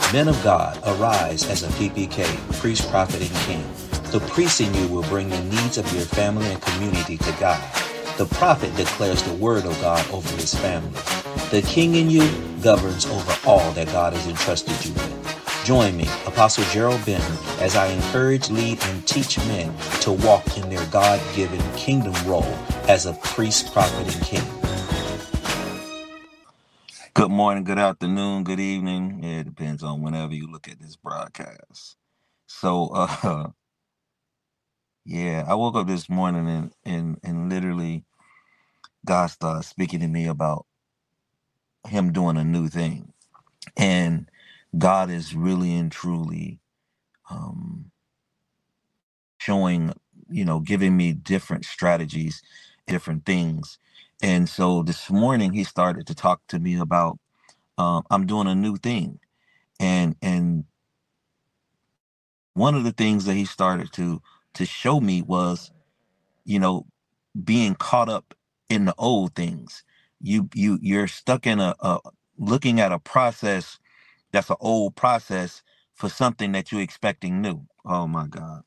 Men of God, arise as a PPK, priest, prophet, and king. The priest in you will bring the needs of your family and community to God. The prophet declares the word of God over his family. The king in you governs over all that God has entrusted you with. Join me, Apostle Gerald Benton, as I encourage, lead, and teach men to walk in their God-given kingdom role as a priest, prophet, and king. Good morning, good afternoon, good evening. It depends on whenever you look at this broadcast. So, I woke up this morning and literally God started speaking to me about him doing a new thing. And God is really and truly showing, giving me different strategies, different things. And so this morning he started to talk to me about I'm doing a new thing. And one of the things that he started to show me was, being caught up in the old things. You're stuck in a looking at a process that's an old process for something that you're expecting new. Oh my God.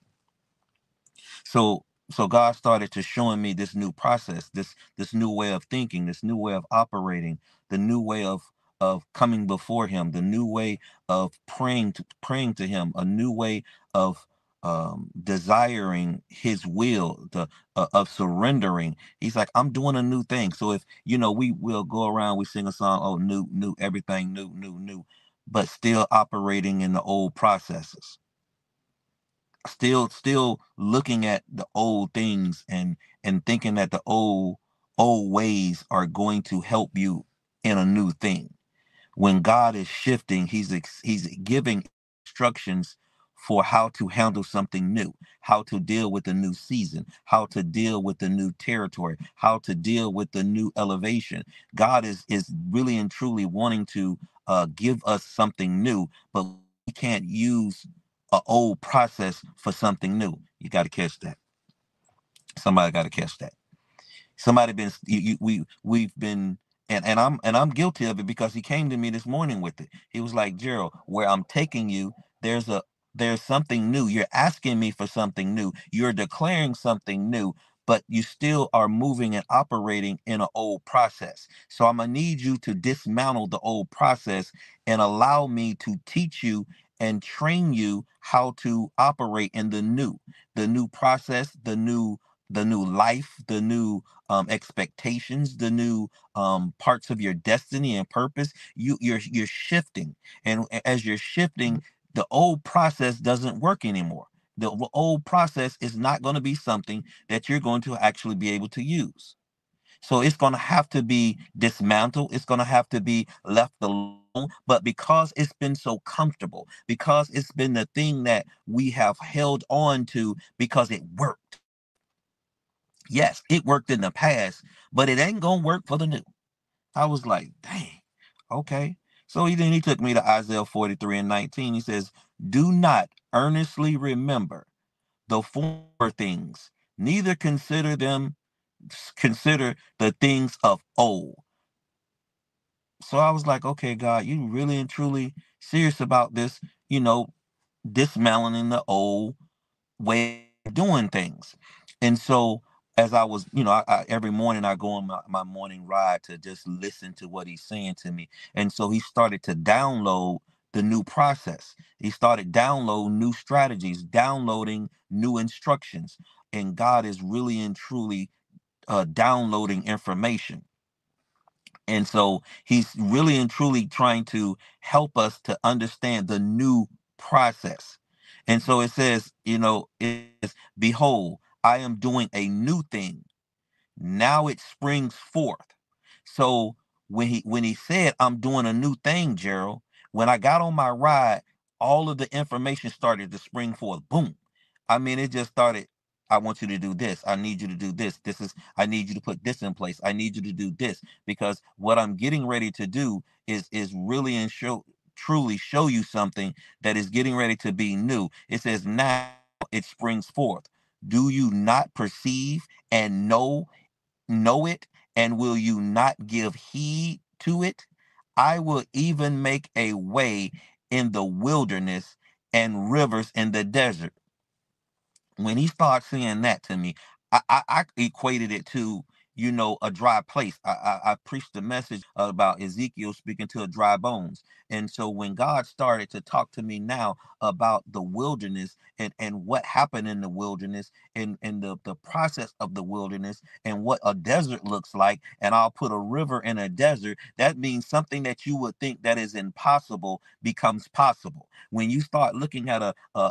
So God started to showing me this new process, this new way of thinking, this new way of operating, the new way of coming before him, the new way of praying to him, a new way of desiring his will, of surrendering. He's like, I'm doing a new thing. So if we will go around, we sing a song, oh, new, everything new, but still operating in the old processes, still looking at the old things and thinking that the old ways are going to help you in a new thing. When God is shifting, he's giving instructions for how to handle something new, how to deal with the new season, how to deal with the new territory, how to deal with the new elevation. God is really and truly wanting to give us something new, but we can't use an old process for something new. You got to catch that. Somebody got to catch that. Somebody been we've been and I'm guilty of it, because he came to me this morning with it. He was like, Gerald, where I'm taking you, there's something new. You're asking me for something new. You're declaring something new, but you still are moving and operating in an old process. So I'm gonna need you to dismantle the old process and allow me to teach you and train you how to operate in the new process, the new life, the new expectations, the new parts of your destiny and purpose. You're shifting, and as you're shifting, the old process doesn't work anymore. The old process is not going to be something that you're going to actually be able to use. So it's going to have to be dismantled. It's going to have to be left alone. But because it's been so comfortable, because it's been the thing that we have held on to because it worked. Yes, it worked in the past, but it ain't gonna work for the new. I was like, dang, okay. So he took me to Isaiah 43 and 19. He says, do not earnestly remember the former things, neither consider the things of old. So I was like, okay, God, you really and truly serious about this, dismantling the old way of doing things. And so as I was, every morning I go on my morning ride to just listen to what he's saying to me. And so he started to download the new process. He started downloading new strategies, downloading new instructions. And God is really and truly downloading information. And so he's really and truly trying to help us to understand the new process. And so it says, it says, behold, I am doing a new thing. Now it springs forth. So when he said, I'm doing a new thing, Gerald, when I got on my ride, all of the information started to spring forth. Boom. I mean, it just started. I want you to do this. I need you to do this. I need you to put this in place. I need you to do this, because what I'm getting ready to do is really and truly show you something that is getting ready to be new. It says, now it springs forth. Do you not perceive and know it, and will you not give heed to it? I will even make a way in the wilderness and rivers in the desert. When he started saying that to me, I equated it to, a dry place. I preached a message about Ezekiel speaking to a dry bones. And so when God started to talk to me now about the wilderness and what happened in the wilderness and the process of the wilderness and what a desert looks like, and I'll put a river in a desert, that means something that you would think that is impossible becomes possible. When you start looking at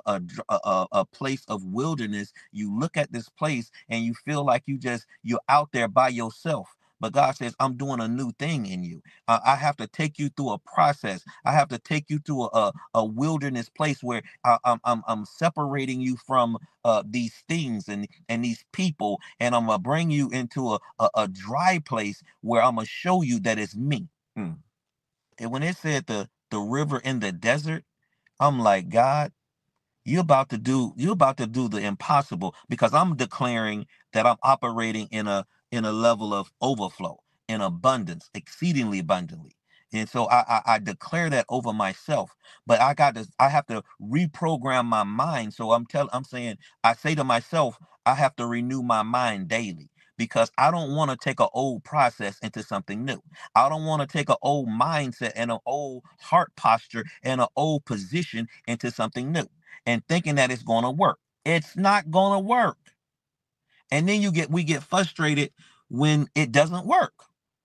a place of wilderness, you look at this place and you feel like you're out there by yourself. But God says, I'm doing a new thing in you. I have to take you through a process. I have to take you through a wilderness place where I'm separating you from these things and these people, and I'm gonna bring you into a dry place where I'm gonna show you that it's me. Mm. And when it said the river in the desert, I'm like, God, you're about to do the impossible, because I'm declaring that I'm operating in a level of overflow, in abundance, exceedingly abundantly. And so I declare that over myself. But I have to reprogram my mind. So I'm saying, I say to myself, I have to renew my mind daily, because I don't want to take an old process into something new. I don't want to take an old mindset and an old heart posture and an old position into something new and thinking that it's going to work. It's not going to work. And then we get frustrated when it doesn't work.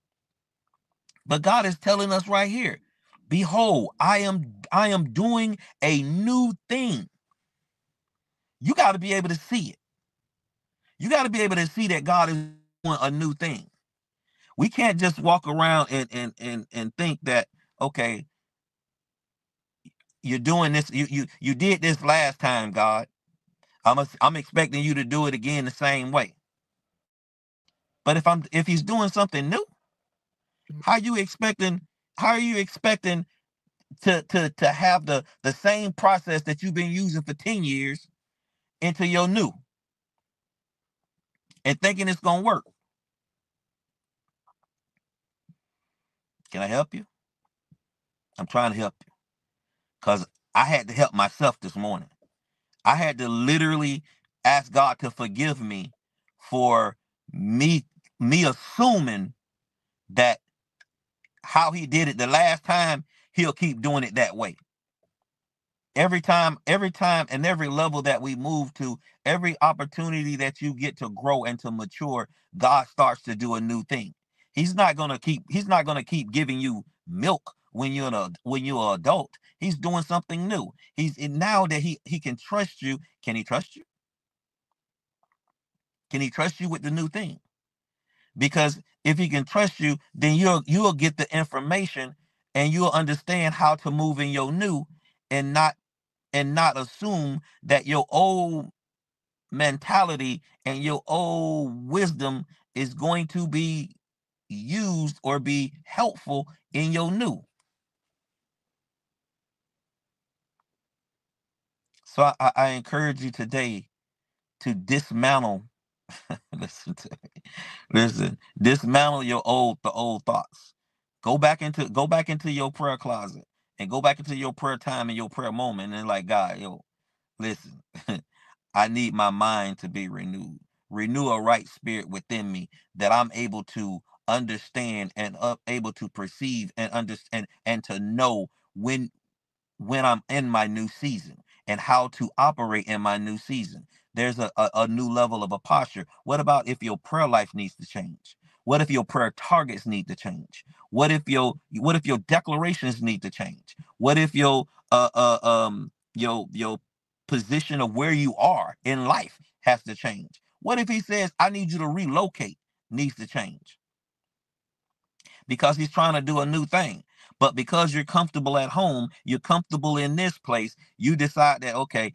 But God is telling us right here, behold, I am doing a new thing. You got to be able to see it. You got to be able to see that God is doing a new thing. We can't just walk around and think that, okay, you're doing this, you did this last time, God. I'm expecting you to do it again the same way. But if he's doing something new, how you expecting how are you expecting to have the same process that you've been using for 10 years into your new, and thinking it's gonna work? Can I help you? I'm trying to help you, because I had to help myself this morning. I had to literally ask God to forgive me for me assuming that how he did it the last time, he'll keep doing it that way. Every time and every level that we move to, every opportunity that you get to grow and to mature, God starts to do a new thing. He's not gonna keep giving you milk when you're an adult. He's doing something new. Now that he can trust you. Can he trust you? Can he trust you with the new thing? Because if he can trust you, then you'll get the information, and you'll understand how to move in your new, and not assume that your old mentality and your old wisdom is going to be used or be helpful in your new. So I encourage you today to dismantle. Listen to me. Listen, dismantle the old thoughts. Go back into your prayer closet, and go back into your prayer time and your prayer moment, and like, God, yo, listen, I need my mind to be renewed. Renew a right spirit within me, that I'm able to understand and able to perceive and understand and to know when I'm in my new season, and how to operate in my new season. There's a new level of a posture. What about if your prayer life needs to change? What if your prayer targets need to change? What if your declarations need to change? What if your position of where you are in life has to change? What if he says, I need you to relocate, needs to change? Because he's trying to do a new thing. But because you're comfortable at home, you're comfortable in this place, you decide that, okay,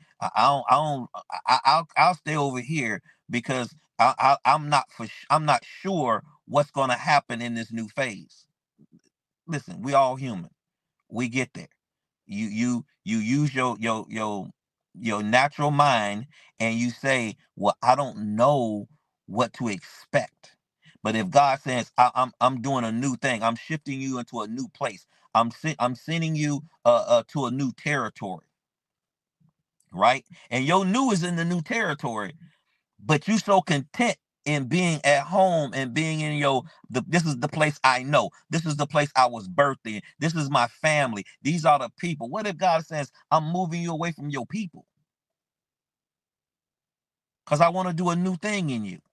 I'll stay over here, because I'm not sure what's going to happen in this new phase. Listen, we all human. We get there. You use your natural mind, and you say, well, I don't know what to expect. But if God says, I'm doing a new thing, I'm shifting you into a new place. I'm sending you to a new territory, right? And your new is in the new territory, but you so content in being at home and being in this is the place I know. This is the place I was birthed in. This is my family. These are the people. What if God says, I'm moving you away from your people? Because I want to do a new thing in you.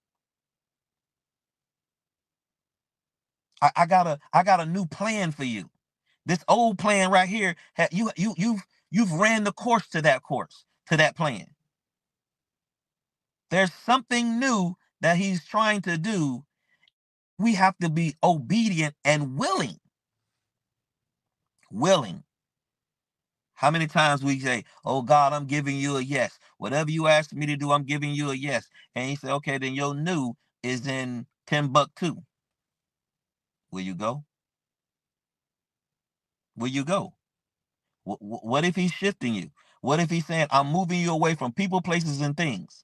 I got a new plan for you. This old plan right here, you've ran the course to that plan. There's something new that he's trying to do. We have to be obedient and willing. Willing. How many times we say, oh God, I'm giving you a yes. Whatever you ask me to do, I'm giving you a yes. And he said, okay, then your new is in Timbuktu. Will you go? Will you go? What if he's shifting you? What if he's saying, I'm moving you away from people, places, and things?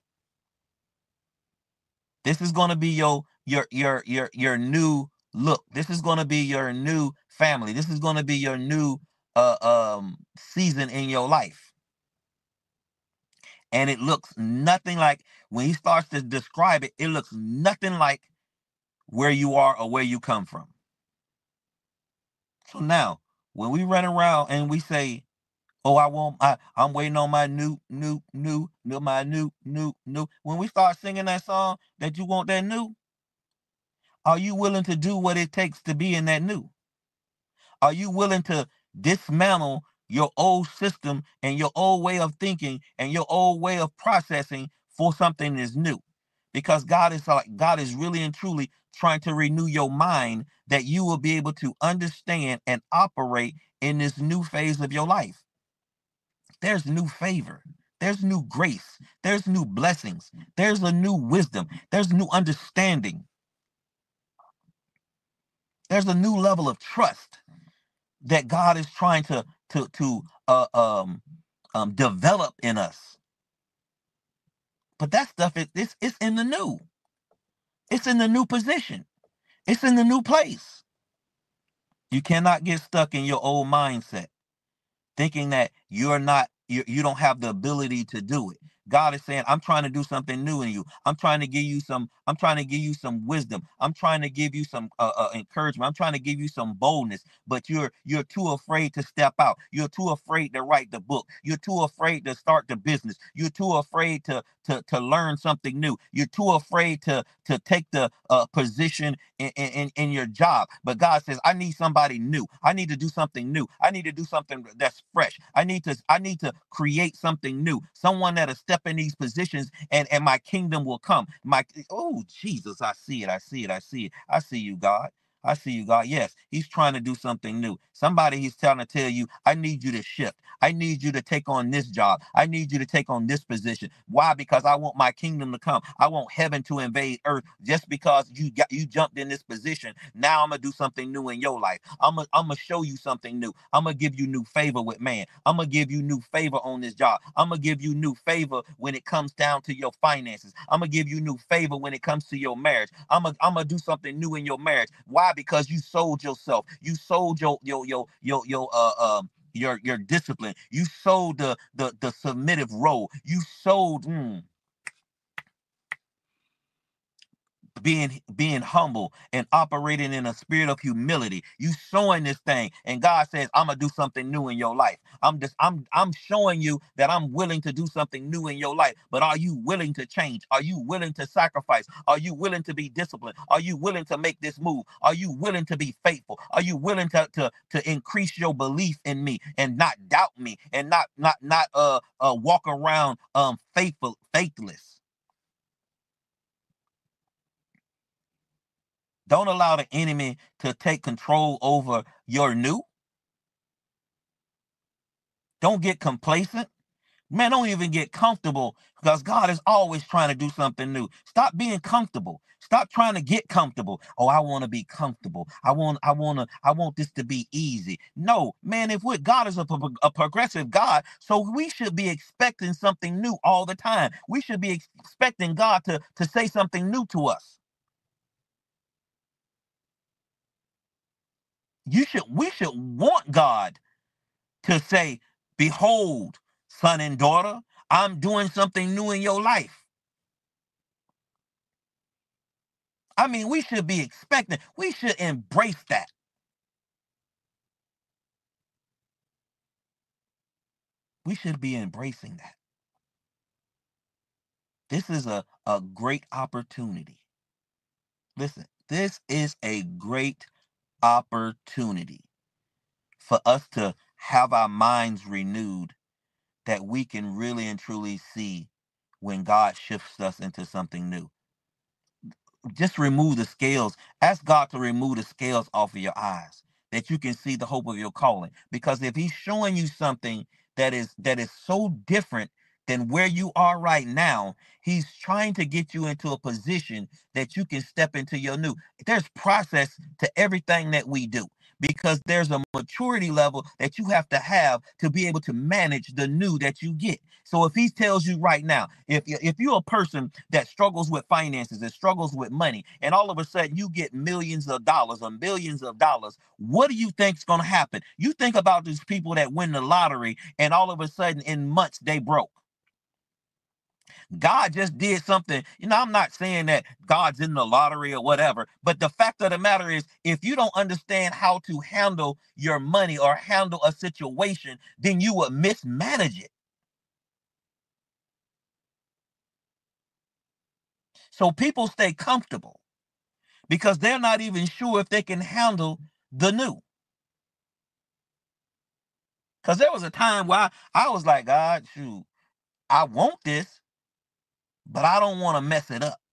This is going to be your new look. This is going to be your new family. This is going to be your new season in your life. And it looks nothing like, when he starts to describe it, it looks nothing like where you are or where you come from. So now, when we run around and we say, oh, I'm waiting on my new. When we start singing that song that you want that new, are you willing to do what it takes to be in that new? Are you willing to dismantle your old system and your old way of thinking and your old way of processing for something that's new? Because God is really and truly trying to renew your mind, that you will be able to understand and operate in this new phase of your life. There's new favor. There's new grace. There's new blessings. There's a new wisdom. There's new understanding. There's a new level of trust that God is trying to develop in us. But that stuff it's in the new. It's in the new position. It's in the new place. You cannot get stuck in your old mindset, thinking that you don't have the ability to do it. God is saying, I'm trying to do something new in you. I'm trying to give you some wisdom. I'm trying to give you some encouragement. I'm trying to give you some boldness, but you're too afraid to step out. You're too afraid to write the book. You're too afraid to start the business. You're too afraid to learn something new. You're too afraid to take the position in your job. But God says, I need somebody new. I need to do something new. I need to do something that's fresh. I need to create something new. Someone that'll step in these positions, and my kingdom will come. Oh Jesus, I see it. I see it. I see it. I see you, God. I see you, God. Yes, he's trying to do something new. Somebody he's trying to tell you, I need you to shift. I need you to take on this job. I need you to take on this position. Why? Because I want my kingdom to come. I want heaven to invade earth. Just because you jumped in this position, now I'm gonna do something new in your life. I'm gonna show you something new. I'm gonna give you new favor with man. I'm gonna give you new favor on this job. I'm gonna give you new favor when it comes down to your finances. I'm gonna give you new favor when it comes to your marriage. I'm gonna do something new in your marriage. Why? Because you sold yourself. You sold your discipline. You sold the submissive role. You sold being humble and operating in a spirit of humility. You sowing this thing, and God says, I'm gonna do something new in your life. I'm showing you that I'm willing to do something new in your life. But are you willing to change? Are you willing to sacrifice? Are you willing to be disciplined? Are you willing to make this move? Are you willing to be faithful? Are you willing to increase your belief in me and not doubt me and not walk around faithless? Don't allow the enemy to take control over your new. Don't get complacent. Man, don't even get comfortable, because God is always trying to do something new. Stop being comfortable. Stop trying to get comfortable. Oh, I want to be comfortable. I want this to be easy. No, man, if God is a progressive God, so we should be expecting something new all the time. We should be expecting God to say something new to us. we should want God to say, behold, son and daughter, I'm doing something new in your life. I mean, we should be expecting, we should embrace that. We should be embracing that. This is a great opportunity. Listen, this is a great opportunity for us to have our minds renewed, that we can really and truly see when God shifts us into something new. Just remove the scales. Ask God to remove the scales off of your eyes, that you can see the hope of your calling. Because if he's showing you something that is so different than where you are right now, he's trying to get you into a position that you can step into your new. There's process to everything that we do, because there's a maturity level that you have to be able to manage the new that you get. So if he tells you right now, if you're a person that struggles with finances and struggles with money, and all of a sudden you get millions of dollars or billions of dollars, what do you think's going to happen? You think about these people that win the lottery and all of a sudden in months they broke. God just did something. I'm not saying that God's in the lottery or whatever, but the fact of the matter is, if you don't understand how to handle your money or handle a situation, then you will mismanage it. So people stay comfortable because they're not even sure if they can handle the new. Because there was a time where I was like, God, shoot, I want this, but I don't want to mess it up.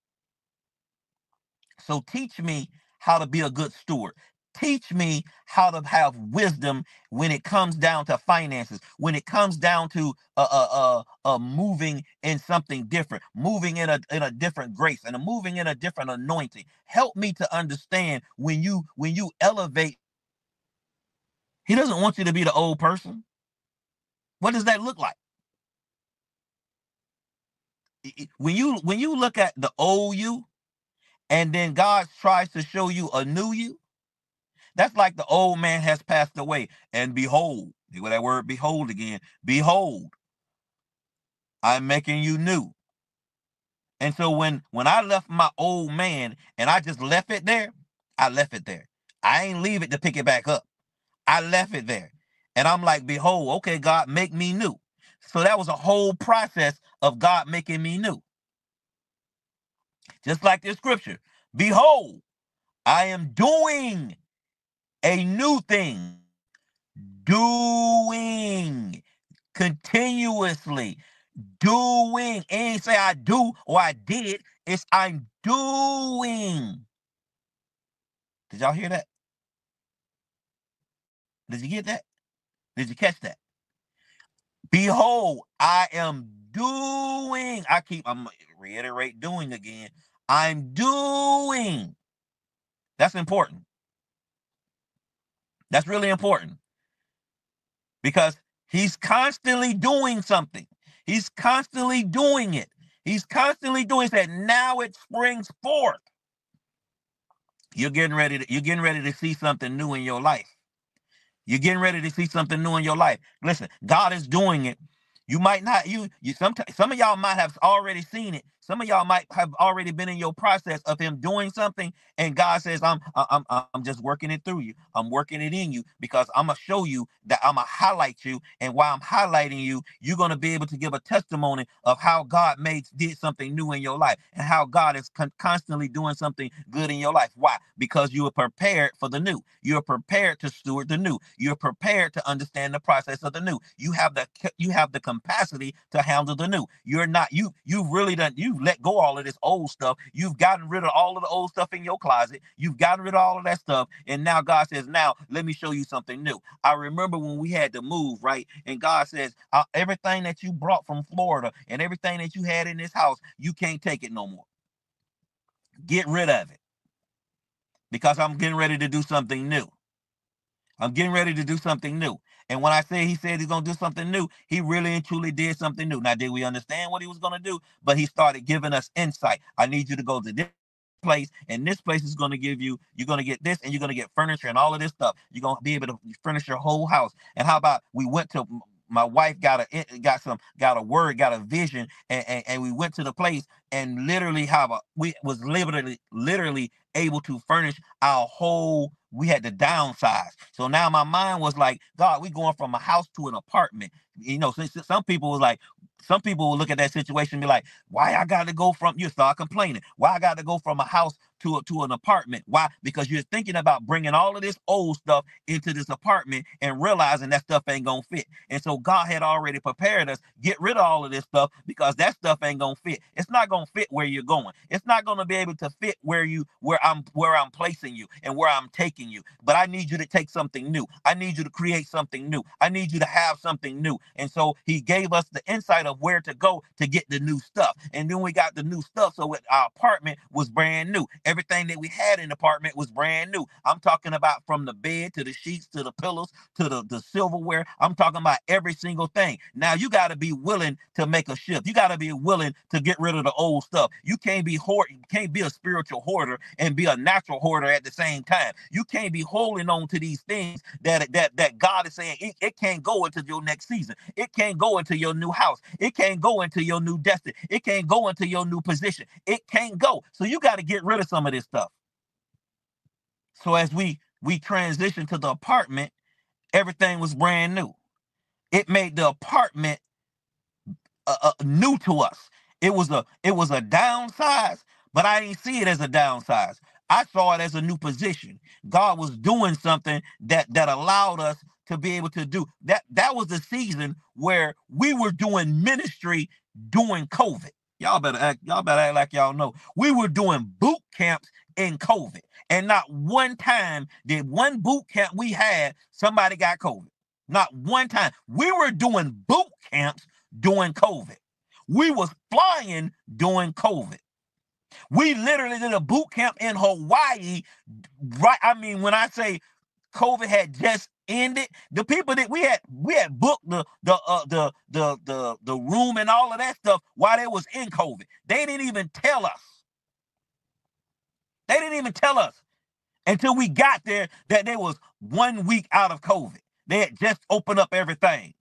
So teach me how to be a good steward. Teach me how to have wisdom when it comes down to finances, when it comes down to moving in something different, moving in a different grace, and moving in a different anointing. Help me to understand when you elevate. He doesn't want you to be the old person. What does that look like? When you look at the old you, and then God tries to show you a new you, that's like the old man has passed away, and behold, hear that word behold again. Behold, I'm making you new. And so when I left my old man and I just left it there, I left it there. I ain't leave it to pick it back up. I left it there. And I'm like, behold, okay, God, make me new. So that was a whole process of God making me new. Just like this scripture. Behold, I am doing a new thing. Doing continuously. Doing. It ain't say I do or I did. It's I'm doing. Did y'all hear that? Did you get that? Did you catch that? Behold, I am doing. I'm reiterate doing again. I'm doing. That's important. That's really important, because he's constantly doing something. He's constantly doing it. He's constantly doing that. Now it springs forth. You're getting ready to see something new in your life. You're getting ready to see something new in your life. Listen, God is doing it. You might not, some of y'all might have already seen it. Some of y'all might have already been in your process of him doing something, and God says, I'm just working it through you. I'm working it in you, because I'm gonna show you that I'm gonna highlight you, and while I'm highlighting you, you're gonna be able to give a testimony of how God did something new in your life, and how God is constantly doing something good in your life. Why? Because you are prepared for the new. You're prepared to steward the new. You're prepared to understand the process of the new. You have the capacity to handle the new. You've let go all of this old stuff. You've gotten rid of all of the old stuff in your closet. You've gotten rid of all of that stuff. And now God says, now let me show you something new. I remember when we had to move, right? And God says, everything that you brought from Florida and everything that you had in this house, you can't take it no more. Get rid of it, because I'm getting ready to do something new. I'm getting ready to do something new. And when I say he said he's going to do something new, he really and truly did something new. Now, did we understand what he was going to do? But he started giving us insight. I need you to go to this place, and this place is going to give you, you're going to get this, and you're going to get furniture and all of this stuff. You're going to be able to furnish your whole house. And how about we went to, my wife got a word, got a vision, and we went to the place, and literally we was literally able to furnish our whole. We had to downsize. So now my mind was like, God, we going from a house to an apartment. You know, some people was like, some people will look at that situation and be like, why I got to go from, you start complaining, why I got to go from a house to an apartment? Why? Because you're thinking about bringing all of this old stuff into this apartment and realizing that stuff ain't gonna fit. And so God had already prepared us, get rid of all of this stuff, because that stuff ain't gonna fit. It's not gonna fit where you're going. It's not gonna be able to fit where I'm placing you and where I'm taking you. But I need you to take something new. I need you to create something new. I need you to have something new. And so he gave us the insight of where to go to get the new stuff. And then we got the new stuff. So our apartment was brand new. Everything that we had in the apartment was brand new. I'm talking about from the bed to the sheets to the pillows to the silverware. I'm talking about every single thing. Now you got to be willing to make a shift. You got to be willing to get rid of the old stuff. You can't be a spiritual hoarder and be a natural hoarder at the same time. You can't be holding on to these things that God is saying it can't go into your next season. It can't go into your new house. It can't go into your new destiny. It can't go into your new position. It can't go. So you got to get rid of some of this stuff. So as we transitioned to the apartment, everything was brand new. It made the apartment new to us. It was a downsize, but I didn't see it as a downsize. I saw it as a new position. God was doing something that allowed us to be able to do that. That was the season where we were doing ministry during COVID. Y'all better act like y'all know. We were doing boot camps in COVID. And not one time did one boot camp we had, somebody got COVID. Not one time. We were doing boot camps during COVID. We was flying during COVID. We literally did a boot camp in Hawaii. Right. I mean, when I say COVID had just ended, the people that we had booked the room and all of that stuff while they was in COVID. They didn't even tell us. They didn't even tell us until we got there that they was 1 week out of COVID. They had just opened up everything.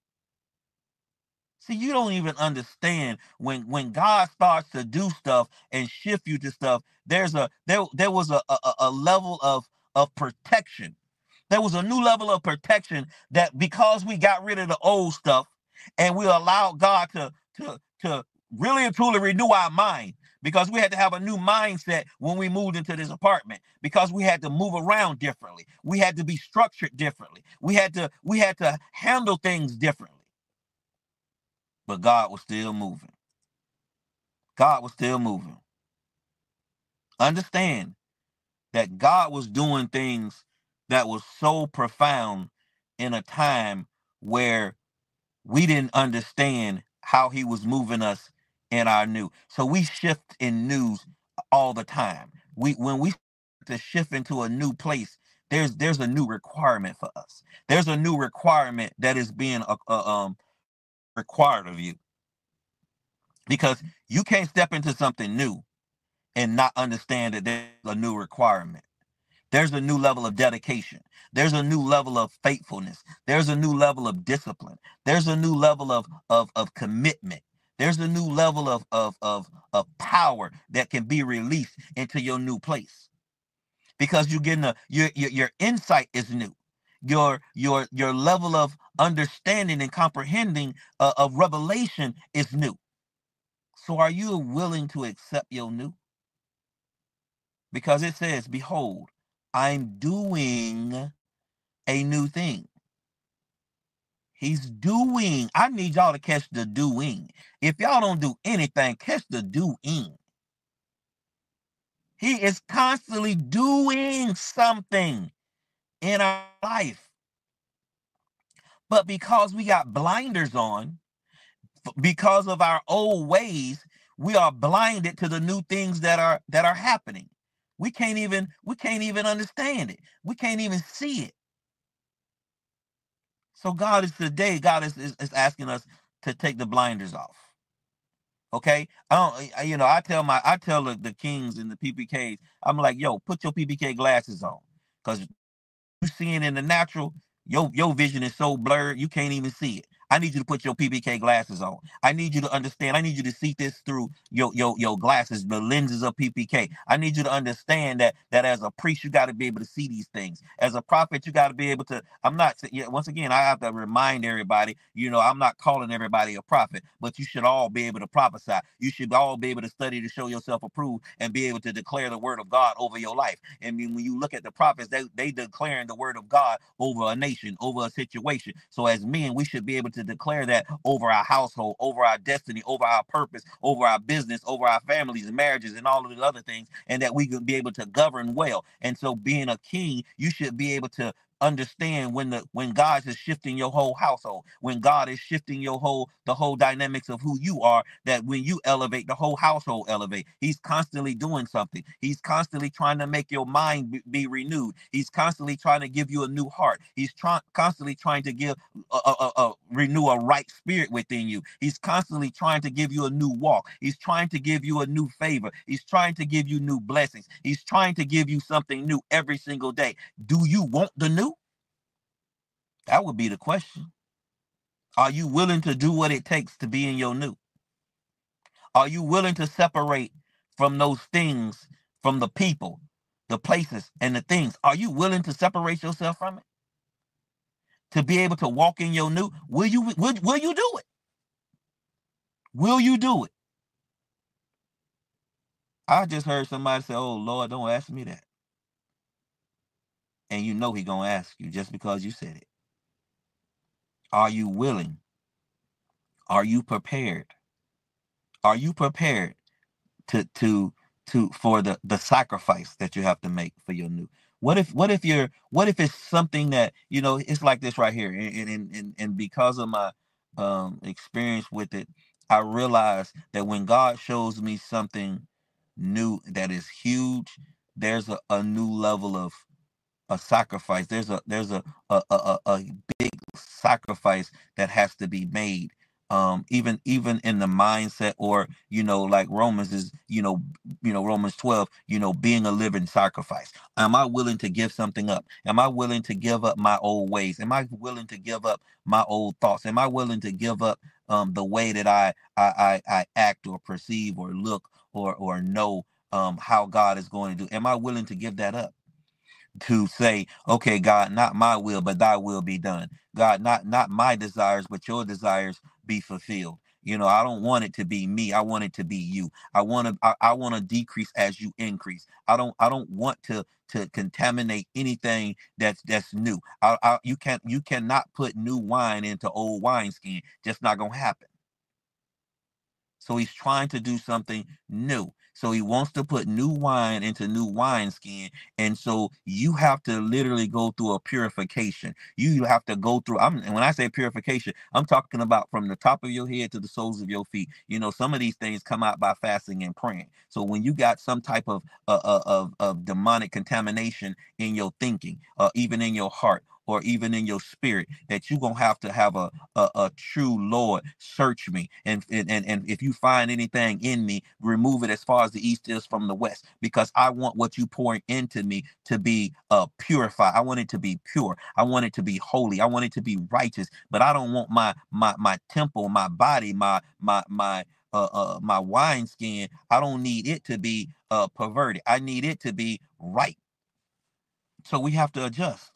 See, you don't even understand when God starts to do stuff and shift you to stuff. There was a level of protection. There was a new level of protection that because we got rid of the old stuff and we allowed God to really and truly renew our mind, because we had to have a new mindset when we moved into this apartment, because we had to move around differently. We had to be structured differently. We had to handle things differently. But God was still moving. God was still moving. Understand that God was doing things that was so profound in a time where we didn't understand how he was moving us in our new. So we shift in news all the time. When we to shift into a new place, there's a new requirement for us. There's a new requirement that is being required of you. Because you can't step into something new and not understand that there's a new requirement. There's a new level of dedication. There's a new level of faithfulness. There's a new level of discipline. There's a new level of commitment. There's a new level of power that can be released into your new place. Because you're getting your insight is new. Your level of understanding and comprehending of revelation is new. So are you willing to accept your new? Because it says, behold, I'm doing a new thing. He's doing. I need y'all to catch the doing. If y'all don't do anything, catch the doing. He is constantly doing something in our life. But because we got blinders on, because of our old ways, we are blinded to the new things that are happening. We can't even understand it. We can't even see it. So God is asking us to take the blinders off. Okay, I tell the kings and the PPKs, I'm like, yo, put your PPK glasses on, because you seeing in the natural, your vision is so blurred you can't even see it. I need you to put your PPK glasses on. I need you to understand. I need you to see this through your glasses, the lenses of PPK. I need you to understand that as a priest, you got to be able to see these things. As a prophet, you got to be able to. I'm not. Once again, I have to remind everybody. I'm not calling everybody a prophet, but you should all be able to prophesy. You should all be able to study to show yourself approved and be able to declare the word of God over your life. And when you look at the prophets, they declaring the word of God over a nation, over a situation. So as men, we should be able to declare that over our household, over our destiny, over our purpose, over our business, over our families and marriages and all of the other things, and that we can be able to govern well. And so being a king, you should be able to understand when God is shifting your whole household, when God is shifting the whole dynamics of who you are, that when you elevate, the whole household elevate. He's constantly doing something. He's constantly trying to make your mind be renewed. He's constantly trying to give you a new heart. He's constantly trying to give renew a right spirit within you. He's constantly trying to give you a new walk. He's trying to give you a new favor. He's trying to give you new blessings. He's trying to give you something new every single day. Do you want the new? That would be the question. Are you willing to do what it takes to be in your new? Are you willing to separate from those things, from the people, the places, and the things? Are you willing to separate yourself from it? To be able to walk in your new? Will you do it? Will you do it? I just heard somebody say, "Oh Lord, don't ask me that." And you know He's gonna ask you just because you said it. Are you willing? Are you prepared? Are you prepared to for the sacrifice that you have to make for your new? What if it's something that, it's like this right here, and because of my experience with it, I realize that when God shows me something new that is huge, there's a new level of a sacrifice. There's a big sacrifice that has to be made. Even in the mindset, or like Romans is, Romans 12, being a living sacrifice. Am I willing to give something up? Am I willing to give up my old ways? Am I willing to give up my old thoughts? Am I willing to give up the way that I act or perceive or look or know how God is going to do? Am I willing to give that up? To say, okay, God, not my will, but thy will be done. God, not my desires, but your desires be fulfilled. I don't want it to be me. I want it to be you. I want to decrease as you increase. I don't want to contaminate anything that's new. You cannot put new wine into old wineskin. Just not gonna happen. So he's trying to do something new. So he wants to put new wine into new wineskin. And so you have to literally go through a purification. You have to go through, and when I say purification, I'm talking about from the top of your head to the soles of your feet. Some of these things come out by fasting and praying. So when you got some type of demonic contamination in your thinking, even in your heart, or even in your spirit, that you're gonna have to have a true Lord search me, and if you find anything in me, remove it as far as the east is from the west, because I want what you pouring into me to be purified. I want it to be pure. I want it to be holy. I want it to be righteous. But I don't want my temple, my body, my wineskin. I don't need it to be perverted. I need it to be right. So we have to adjust.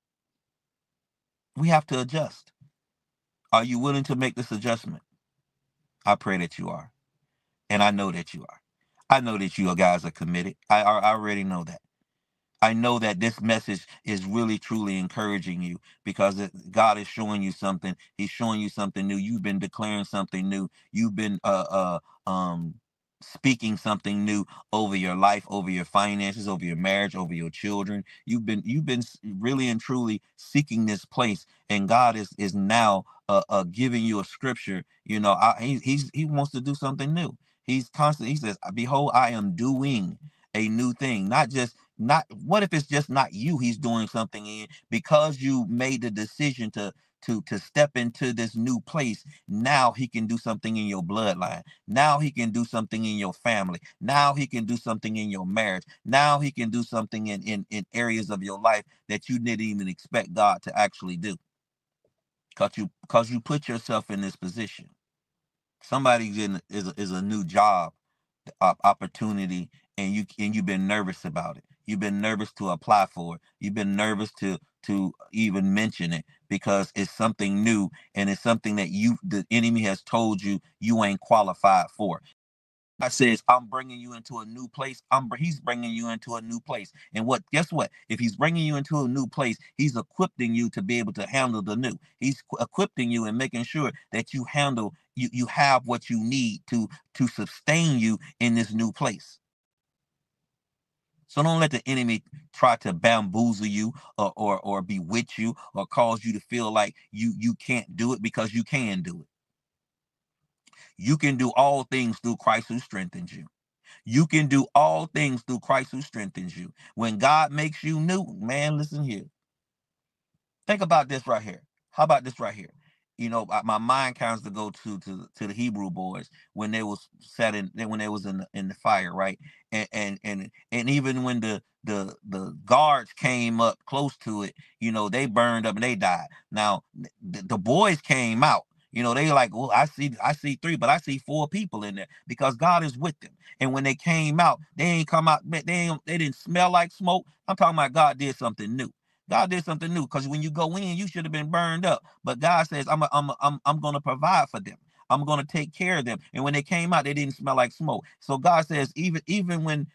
We have to adjust. Are you willing to make this adjustment? I pray that you are. And I know that you are. I know that you guys are committed. I already know that. I know that this message is really, truly encouraging you, because God is showing you something. He's showing you something new. You've been declaring something new. You've been speaking something new over your life, over your finances, over your marriage, over your children. You've been really and truly seeking this place, and God is now giving you a scripture. He wants to do something new. He's constantly, he says, "Behold, I am doing a new thing." Not what if it's just not you he's doing something in, because you made the decision to to step into this new place, now he can do something in your bloodline. Now he can do something in your family. Now he can do something in your marriage. Now he can do something in areas of your life that you didn't even expect God to actually do. Because you put yourself in this position. Somebody's in is a new job opportunity, and you've been nervous about it. You've been nervous to apply for it. You've been nervous to even mention it because it's something new, and it's something that the enemy has told you you ain't qualified for. God says, I'm bringing you into a new place. He's bringing you into a new place. And guess what? If he's bringing you into a new place, he's equipping you to be able to handle the new. He's equipping you and making sure that you have what you need to sustain you in this new place. So don't let the enemy try to bamboozle you or bewitch you or cause you to feel like you can't do it, because you can do it. You can do all things through Christ who strengthens you. You can do all things through Christ who strengthens you. When God makes you new, man, listen here. Think about this right here. How about this right here? My mind comes to go to the Hebrew boys when they was when they was in the fire, right? And even when the guards came up close to it, they burned up and they died. Now the boys came out. They like, well, I see three, but I see four people in there because God is with them. And when they came out, they ain't come out. They didn't smell like smoke. I'm talking about God did something new. God did something new, because when you go in, you should have been burned up. But God says, I'm going to provide for them. I'm going to take care of them. And when they came out, they didn't smell like smoke. So God says, even when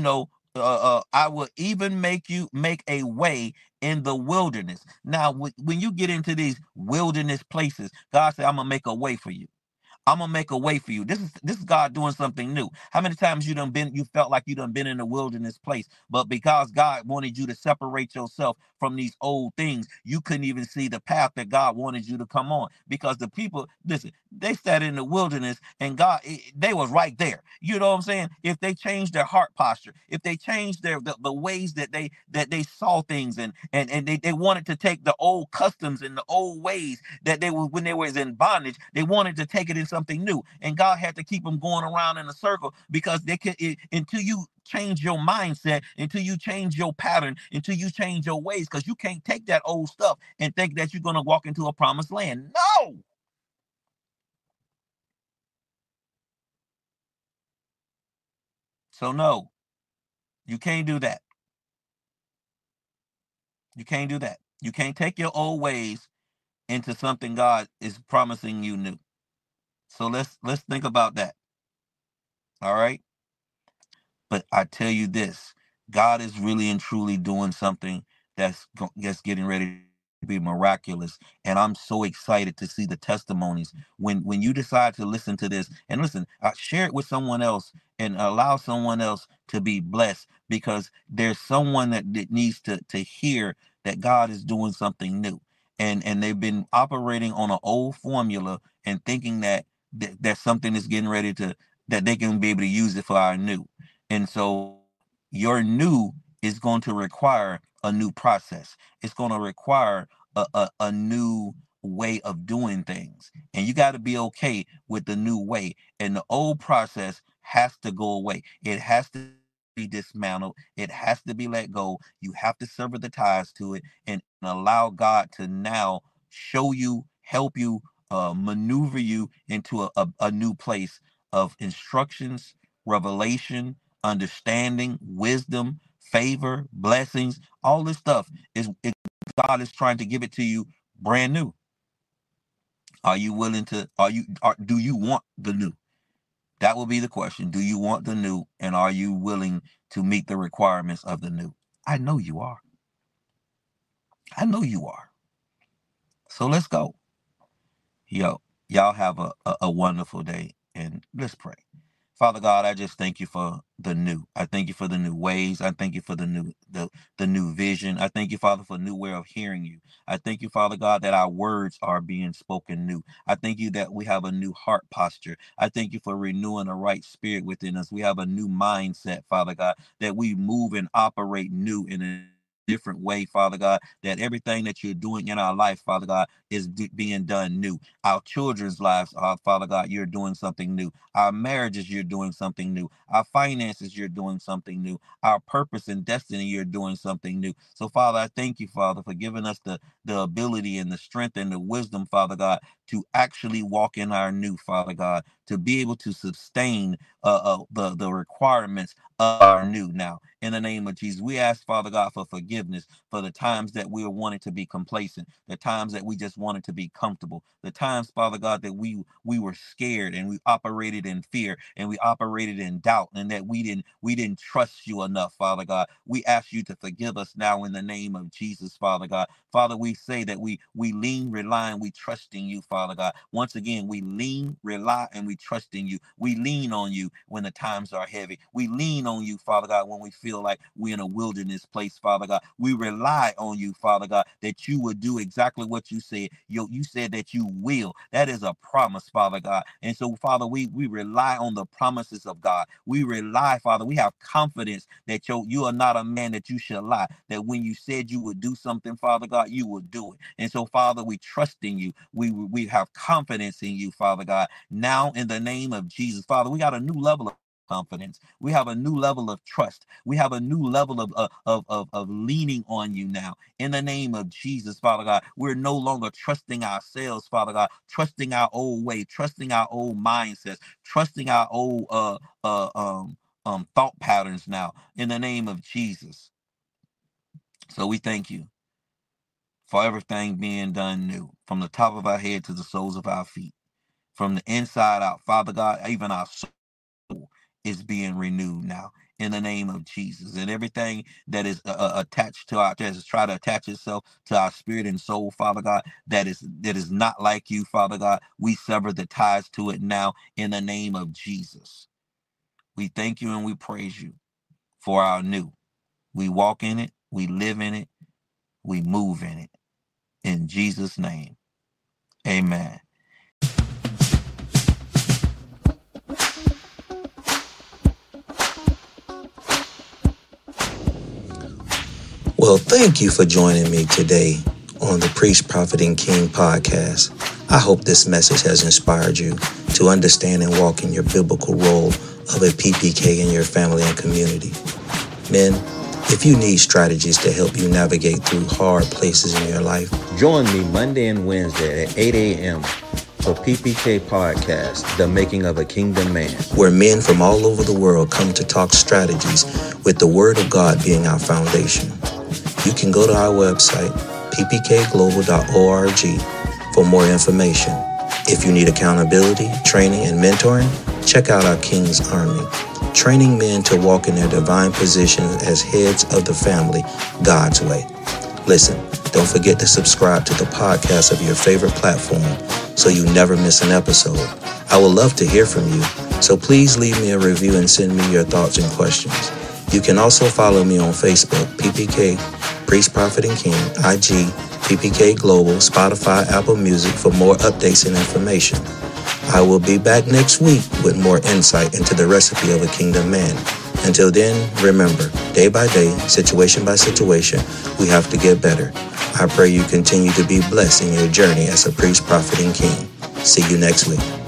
I will even make a way in the wilderness. Now, when you get into these wilderness places, God said, I'm gonna make a way for you. I'm gonna make a way for you. This is God doing something new. How many times you felt like you done been in a wilderness place, but because God wanted you to separate yourself from these old things, you couldn't even see the path that God wanted you to come on. Because the people, listen, they sat in the wilderness and they was right there. You know what I'm saying? If they changed their heart posture, if they changed the ways that they saw things, and they wanted to take the old customs and the old ways that they were when they was in bondage, they wanted to take it in something new. And God had to keep them going around in a circle, because until you change your mindset, until you change your pattern, until you change your ways, because you can't take that old stuff and think that you're going to walk into a promised land. No. So no, you can't do that. You can't do that. You can't take your old ways into something God is promising you new. So let's think about that. All right? But I tell you this, God is really and truly doing something that's getting ready to be miraculous. And I'm so excited to see the testimonies. When you decide to listen to this, and listen, share it with someone else and allow someone else to be blessed, because there's someone that needs to hear that God is doing something new. And they've been operating on an old formula and thinking that something is getting ready that they can be able to use it for our new. And so your new is going to require a new process. It's going to require a new way of doing things. And you got to be okay with the new way. And the old process has to go away. It has to be dismantled. It has to be let go. You have to sever the ties to it and allow God to now show you, help you, maneuver you into a new place of instructions, revelation, understanding, wisdom, favor, blessings. All this stuff God is trying to give it to you brand new. Are you willing to? Do you want the new? That will be the question. Do you want the new, and are you willing to meet the requirements of the new? I know you are. I know you are. So let's go. Y'all have a wonderful day, and let's pray. Father God, I just thank you for the new. I thank you for the new ways. I thank you for the new vision. I thank you, Father, for a new way of hearing you. I thank you, Father God, that our words are being spoken new. I thank you that we have a new heart posture. I thank you for renewing a right spirit within us. We have a new mindset, Father God, that we move and operate new in a different way, Father God, that everything that you're doing in our life, Father God, is being done new. Our children's lives, Father God, you're doing something new. Our marriages, you're doing something new. Our finances, you're doing something new. Our purpose and destiny, you're doing something new. So, Father, I thank you, Father, for giving us the ability and the strength and the wisdom, Father God, to actually walk in our new, Father God, to be able to sustain the requirements of our new now. In the name of Jesus, we ask, Father God, for forgiveness for the times that we were wanting to be complacent, the times that we just wanted to be comfortable, the times, Father God, that we were scared and we operated in fear and we operated in doubt and that we didn't trust you enough, Father God. We ask you to forgive us now in the name of Jesus, Father God. Father, we say that we lean, rely, and we trust in you, Father God. Once again, we lean, rely, and we trust in you. We lean on you when the times are heavy. We lean on you, Father God, when we feel like we're in a wilderness place, Father God. We rely on you, Father God, that you would do exactly what you said. You said that you will. That is a promise, Father God. And so, Father, we rely on the promises of God. We rely, Father, we have confidence that you are not a man that you shall lie, that when you said you would do something, Father God, you will do it. And so, Father, we trust in you. We have confidence in you, Father God. Now, in the name of Jesus, Father, we got a new level of confidence. We have a new level of trust. We have a new level of leaning on you now. In the name of Jesus, Father God, we're no longer trusting ourselves, Father God, trusting our old way, trusting our old mindsets, trusting our old thought patterns now. In the name of Jesus. So we thank you for everything being done new, from the top of our head to the soles of our feet, from the inside out, Father God. Even our soul is being renewed now in the name of Jesus, and everything that is attached to our chest, try to attach itself to our spirit and soul, Father God, that is not like you, Father God. We sever the ties to it now in the name of Jesus. We thank you and we praise you for our new. We walk in it, we live in it, we move in it. In Jesus' name, amen. Well, thank you for joining me today on the Priest, Prophet, and King podcast. I hope this message has inspired you to understand and walk in your biblical role of a PPK in your family and community. Men, if you need strategies to help you navigate through hard places in your life, join me Monday and Wednesday at 8 a.m. for PPK Podcast, The Making of a Kingdom Man, where men from all over the world come to talk strategies with the Word of God being our foundation. You can go to our website, ppkglobal.org, for more information. If you need accountability, training, and mentoring, check out our King's Army, training men to walk in their divine positions as heads of the family, God's way. Listen, don't forget to subscribe to the podcast of your favorite platform so you never miss an episode. I would love to hear from you, so please leave me a review and send me your thoughts and questions. You can also follow me on Facebook, PPK, Priest, Prophet, and King, IG, PPK Global, Spotify, Apple Music for more updates and information. I will be back next week with more insight into the recipe of a kingdom man. Until then, remember, day by day, situation by situation, we have to get better. I pray you continue to be blessed in your journey as a priest, prophet, and king. See you next week.